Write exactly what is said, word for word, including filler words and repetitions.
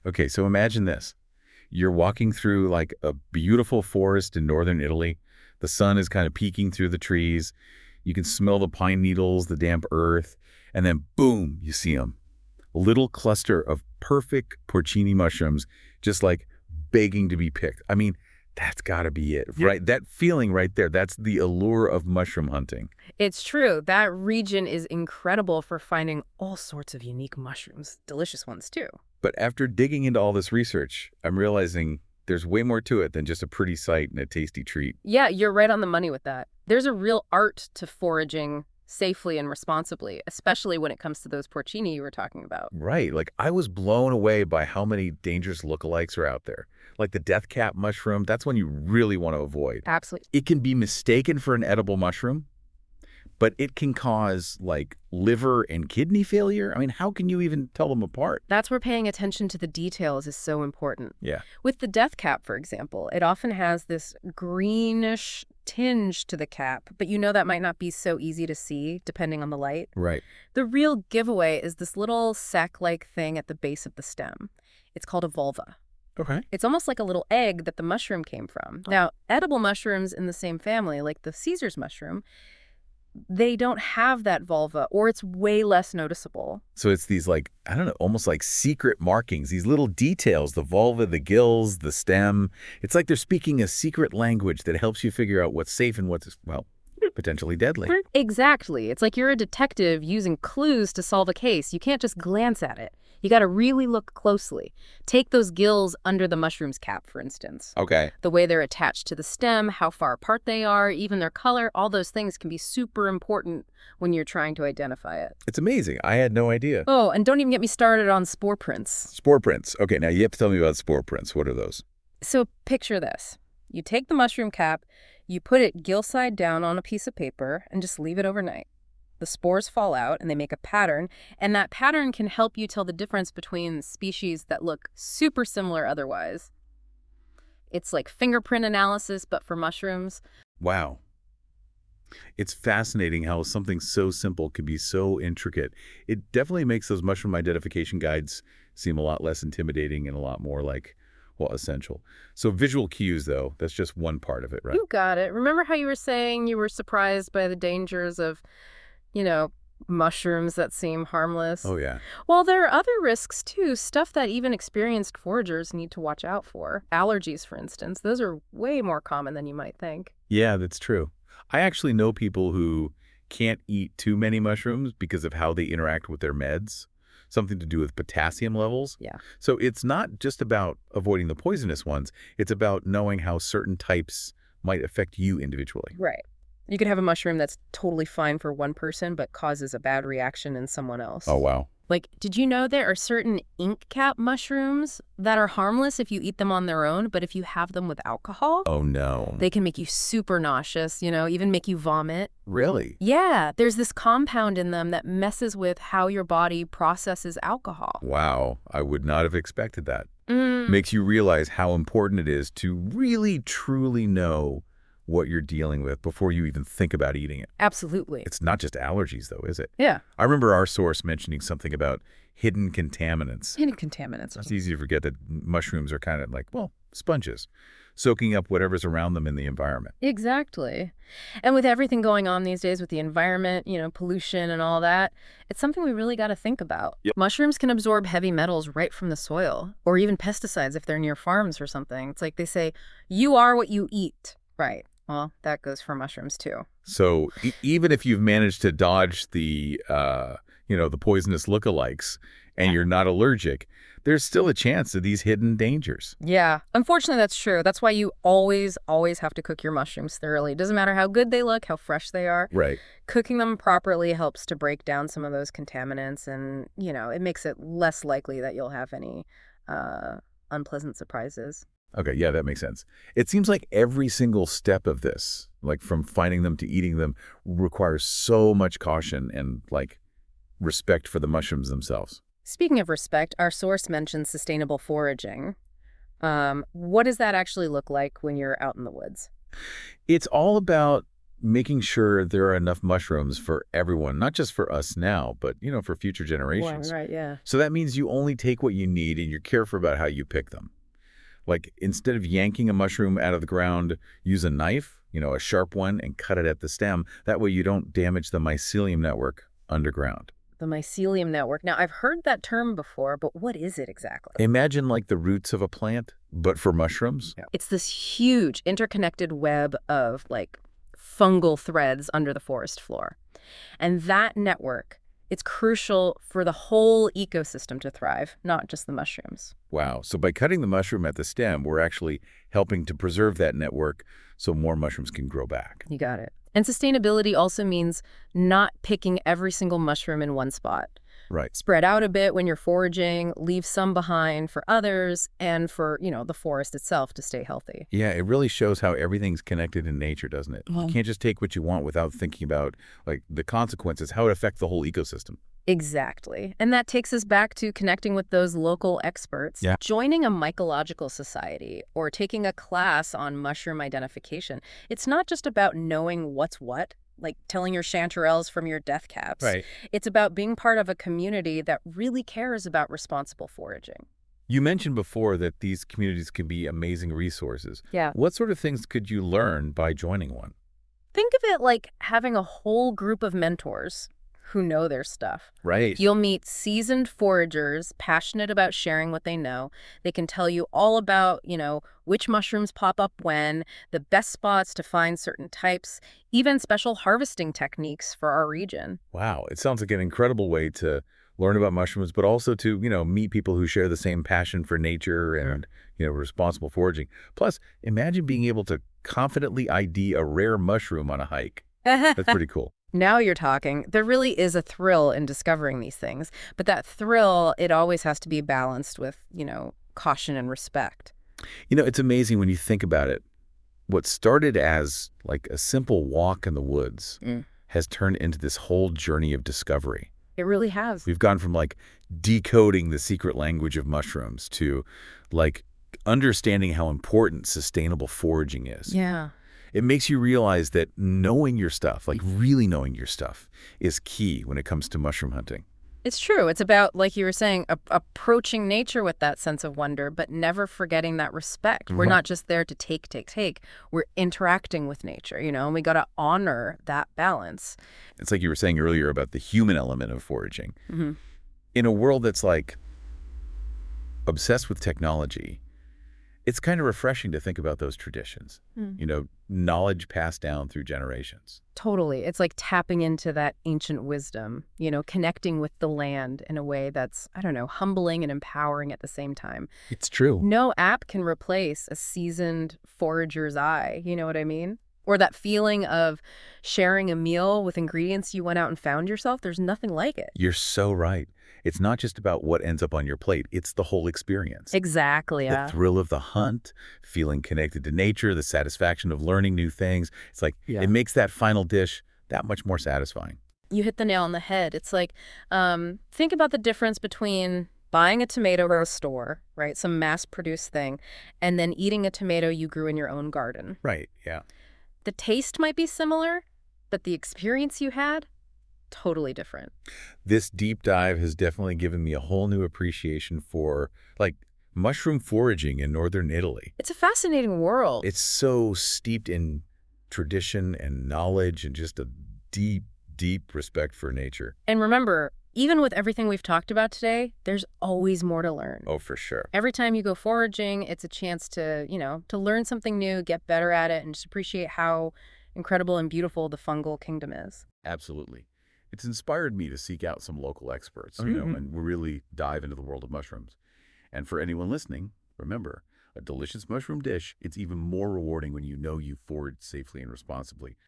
Okay, so imagine this. You're walking through like a beautiful forest in northern Italy. The sun is kind of peeking through the trees. You can smell the pine needles, the damp earth, and then boom, you see them. A little cluster of perfect porcini mushrooms, just like begging to be picked. I mean, that's got to be it, Yeah. right? That feeling right there, that's the allure of mushroom hunting. It's true. That region is incredible for finding all sorts of unique mushrooms, delicious ones too. But after digging into all this research, I'm realizing there's way more to it than just a pretty sight and a tasty treat. Yeah, you're right on the money with that. There's a real art to foraging safely and responsibly, especially when it comes to those porcini you were talking about. Right. Like, I was blown away by how many dangerous lookalikes are out there. Like the death cap mushroom, that's one you really want to avoid. Absolutely. It can be mistaken for an edible mushroom, but it can cause, like, liver and kidney failure. I mean, how can you even tell them apart? That's where paying attention to the details is so important. Yeah. With the death cap, for example, it often has this greenish tinge to the cap, but you know that might not be so easy to see depending on the light. Right. The real giveaway is this little sac-like thing at the base of the stem. It's called a vulva. Okay. It's almost like a little egg that the mushroom came from. Now, edible mushrooms in the same family, like the Caesar's mushroom, they don't have that vulva, or it's way less noticeable. So it's these, like, I don't know, almost like secret markings, these little details, the vulva, the gills, the stem. It's like they're speaking a secret language that helps you figure out what's safe and what's, well, potentially deadly. Exactly. It's like you're a detective using clues to solve a case. You can't just glance at it. You got to really look closely. Take those gills under the mushroom's cap, for instance. Okay. The way they're attached to the stem, how far apart they are, even their color, all those things can be super important when you're trying to identify it. It's amazing. I had no idea. Oh, and don't even get me started on spore prints. Spore prints. Okay, now you have to tell me about spore prints. What are those? So picture this. You take the mushroom cap, you put it gill side down on a piece of paper, and just leave it overnight. The spores fall out and they make a pattern, and that pattern can help you tell the difference between species that look super similar otherwise. It's like fingerprint analysis, but for mushrooms. Wow. It's fascinating how something so simple can be so intricate. It definitely makes those mushroom identification guides seem a lot less intimidating and a lot more like, well, essential. So visual cues, though, that's just one part of it, right? You got it. Remember how you were saying you were surprised by the dangers of, you know, mushrooms that seem harmless? Oh, yeah. Well, there are other risks, too, stuff that even experienced foragers need to watch out for. Allergies, for instance, those are way more common than you might think. Yeah, that's true. I actually know people who can't eat too many mushrooms because of how they interact with their meds, something to do with potassium levels. Yeah. So it's not just about avoiding the poisonous ones. It's about knowing how certain types might affect you individually. Right. You could have a mushroom that's totally fine for one person but causes a bad reaction in someone else. Oh, wow. Like, did you know there are certain ink cap mushrooms that are harmless if you eat them on their own, but if you have them with alcohol, Oh, no. they can make you super nauseous, you know, even make you vomit. Really? Yeah, there's this compound in them that messes with how your body processes alcohol. Wow. I would not have expected that. Mm. Makes you realize how important it is to really, truly know what you're dealing with before you even think about eating it. Absolutely. It's not just allergies, though, is it? Yeah. I remember our source mentioning something about hidden contaminants. Hidden contaminants. It's easy to forget that mushrooms are kind of like, well, sponges, soaking up whatever's around them in the environment. Exactly. And with everything going on these days with the environment, you know, pollution and all that, it's something we really got to think about. Yep. Mushrooms can absorb heavy metals right from the soil, or even pesticides if they're near farms or something. It's like they say, you are what you eat. Right. Well, that goes for mushrooms too. So e even if you've managed to dodge the, uh, you know, the poisonous lookalikes and you're not allergic, there's still a chance of these hidden dangers. Yeah, unfortunately, that's true. That's why you always, always have to cook your mushrooms thoroughly. It doesn't matter how good they look, how fresh they are. Right. Cooking them properly helps to break down some of those contaminants, and, you know, it makes it less likely that you'll have any uh, unpleasant surprises. Okay, yeah, that makes sense. It seems like every single step of this, like from finding them to eating them, requires so much caution and, like, respect for the mushrooms themselves. Speaking of respect, our source mentions sustainable foraging. Um, what does that actually look like when you're out in the woods? It's all about making sure there are enough mushrooms for everyone, not just for us now, but, you know, for future Right, generations. right, yeah. So that means you only take what you need and you're careful about how you pick them. Like, instead of yanking a mushroom out of the ground, use a knife, you know, a sharp one, and cut it at the stem. That way you don't damage the mycelium network underground. The mycelium network. Now, I've heard that term before, but what is it exactly? Imagine like the roots of a plant, but for mushrooms. Yeah. It's this huge interconnected web of like fungal threads under the forest floor. And that network, it's crucial for the whole ecosystem to thrive, not just the mushrooms. Wow. So by cutting the mushroom at the stem, we're actually helping to preserve that network so more mushrooms can grow back. You got it. And sustainability also means not picking every single mushroom in one spot. Right. Spread out a bit when you're foraging, leave some behind for others, and for, you know, the forest itself to stay healthy. Yeah, it really shows how everything's connected in nature, doesn't it? Well, You can't just take what you want without thinking about, like, the consequences, how it affects the whole ecosystem. exactly. And that takes us back to connecting with those local experts. Yeah. Joining a mycological society or taking a class on mushroom identification. It's not just about knowing what's what, like telling your chanterelles from your death caps. It's about being part of a community that really cares about responsible foraging. You mentioned before that these communities can be amazing resources. Yeah. What sort of things could you learn by joining one? Think of it like having a whole group of mentors who know their stuff. Right. You'll meet seasoned foragers, passionate about sharing what they know. They can tell you all about, you know, which mushrooms pop up when, the best spots to find certain types, even special harvesting techniques for our region. Wow. It sounds like an incredible way to learn about mushrooms, but also to, you know, meet people who share the same passion for nature and, you know, responsible foraging. Plus, imagine being able to confidently I D a rare mushroom on a hike. That's pretty cool. Now you're talking. There really is a thrill in discovering these things, but that thrill, it always has to be balanced with, you know, caution and respect. You know, it's amazing when you think about it. What started as like a simple walk in the woods Mm. has turned into this whole journey of discovery. It really has. We've gone from like decoding the secret language of mushrooms to like understanding how important sustainable foraging is. Yeah. It makes you realize that knowing your stuff, like really knowing your stuff, is key when it comes to mushroom hunting. It's true. It's about, like you were saying, a- approaching nature with that sense of wonder, but never forgetting that respect. We're Right. not just there to take, take, take. We're interacting with nature, you know, and we got to honor that balance. It's like you were saying earlier about the human element of foraging. Mhm. In a world that's like obsessed with technology, it's kind of refreshing to think about those traditions. Mm. You know, knowledge passed down through generations. Totally. It's like tapping into that ancient wisdom, you know, connecting with the land in a way that's, I don't know, humbling and empowering at the same time. It's true. No app can replace a seasoned forager's eye, you know what I mean? Or that feeling of sharing a meal with ingredients you went out and found yourself. There's nothing like it. You're so right. It's not just about what ends up on your plate. It's the whole experience. Exactly. The Yeah. thrill of the hunt, feeling connected to nature, the satisfaction of learning new things. It's like Yeah. it makes that final dish that much more satisfying. You hit the nail on the head. It's like, um, think about the difference between buying a tomato at a store, right, some mass-produced thing, and then eating a tomato you grew in your own garden. Right, yeah. The taste might be similar, but the experience you had, totally different. This deep dive has definitely given me a whole new appreciation for, like, mushroom foraging in northern Italy. It's a fascinating world. It's so steeped in tradition and knowledge and just a deep, deep respect for nature. And remember, even with everything we've talked about today, there's always more to learn. Oh, for sure. Every time you go foraging, it's a chance to, you know, to learn something new, get better at it, and just appreciate how incredible and beautiful the fungal kingdom is. Absolutely. It's inspired me to seek out some local experts, you Mhm. know, and really dive into the world of mushrooms. And for anyone listening, remember, a delicious mushroom dish, it's even more rewarding when you know you foraged safely and responsibly.